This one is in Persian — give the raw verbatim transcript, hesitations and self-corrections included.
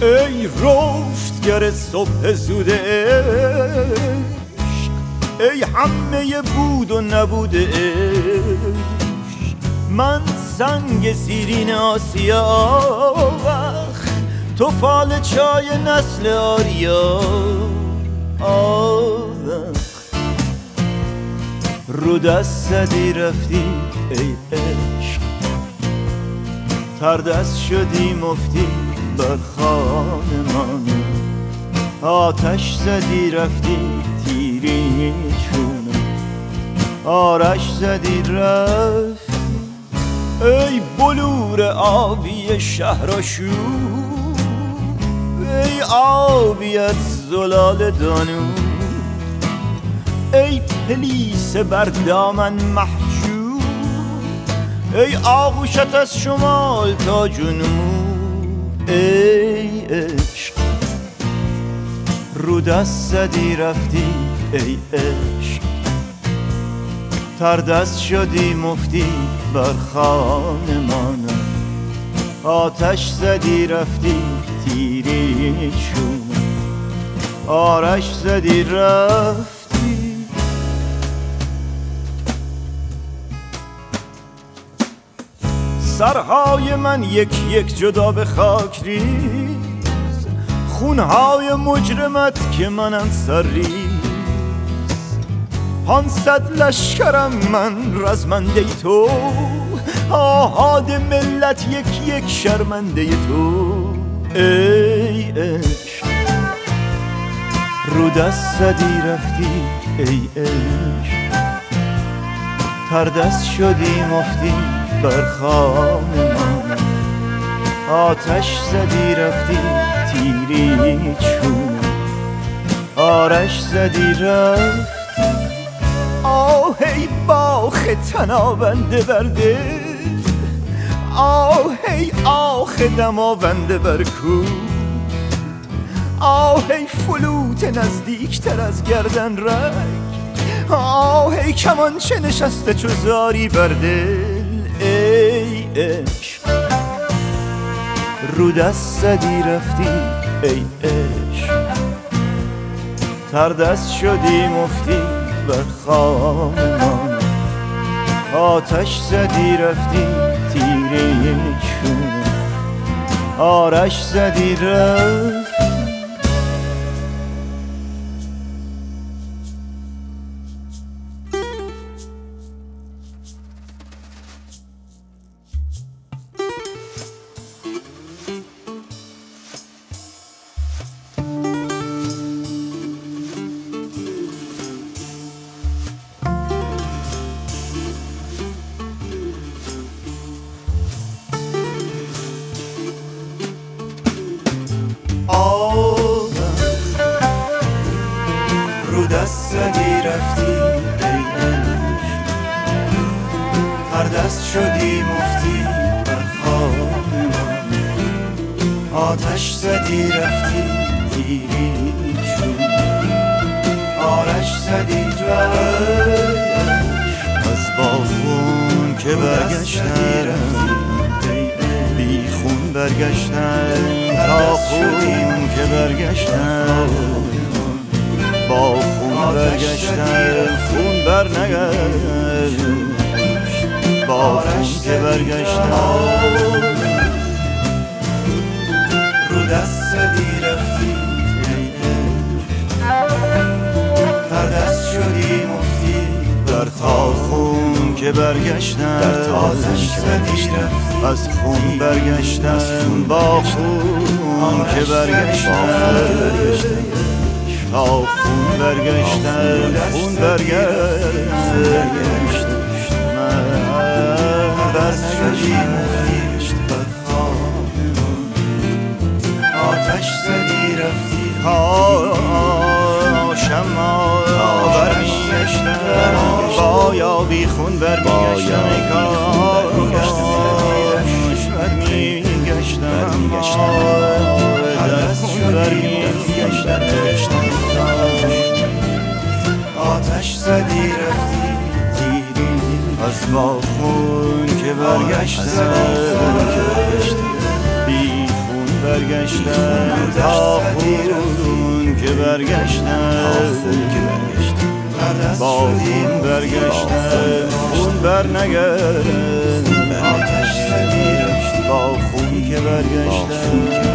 ای رفتگر صبح زود عشق، ای همه بود و نبود عشق. من سنگ زیرین آسیا وقت، تو فال چای نسل آریا آوخ. رو دست زدی رفتی ای عشق، تر دست شدی مفتی بر خانمان. آتش زدی رفتی تیری چونه، آرش زدی رفت ای بلور آبی شهرآشوب. ای آبی از زلال دانو، ای پلیس بر دامن محجوب. ای آغوشت از شمال تا جنوب ای عشق. رو دست زدی رفتی ای عشق، تر دست شدی مفتی بر خانمانم. آتش زدی رفتی تیری چونه، آرش زدی رفتی. سرهای من یک یک جدا به خاک ریز، خونهای مجرمت که منم سر ریز. پانصد لشکرم من رزمنده تو، آهاد ملت یک یک شرمنده تو ای عشق. رو دست زدی رفتی ای عشق، تر دست شدی مفتی بر خانمان. آتش زدی رفتی تیری چونه، آرش زدی رفت. آه ای باخ تنابنده برده، آه ای آخ دماونده بر کو. آه ای فلوت نزدیکتر از گردن رگ، آه ای کمانچه نشسته چو زاری بر دل ای عشق. رو دست زدی رفتی ای عشق، تر دست شدی مفتی بر خانمان. آتش زدی رفتی تیری چونه، آرش زدی رفت. رو دست زدی رفتی ای عشق، تر دست شدی مفتی بر خانمان. آتش زدی رفتی تیری چونه، آرش زدی رفت. از باغون که برگشتم بی خون برگشتم، تا خون که برگشتم با خون برگشتم. خون بر نگشت با خون که برگشتم. رو دست زدی رفتی ای عشق، تر دست شدی مفتی بر تا خون که برگشتم. در تازش زدی رفتی از خون برگشتم با خون که برگشتم. تا خون برگشتم خون برگشت من بس شدی مفتی بر خانمان. آتش زدی رفتی شما برمیگشتم با یا بی خون برمیگشتم. ای کاش برمیگشتم در خون برمیگشتم. آتش زدی رفتی تیری از با خون که برگشتم، بی خون برگشتم. برگشتن تا خون که برگشتن با خون برگشتن خون بر نگردن با خون که برگشتن